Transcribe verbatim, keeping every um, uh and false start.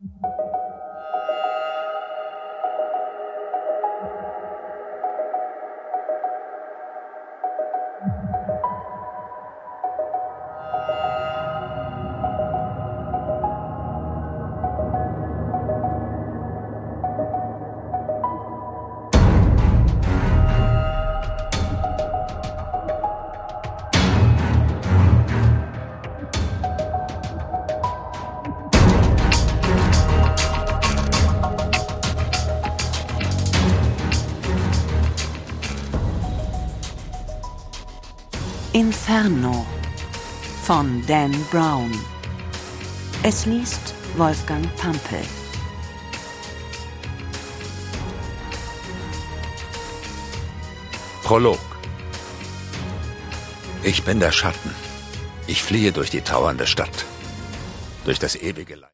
Inferno von Dan Brown. Es liest Wolfgang Pampel. Prolog. Ich bin der Schatten. Ich fliehe durch die trauernde Stadt, durch das ewige Leid.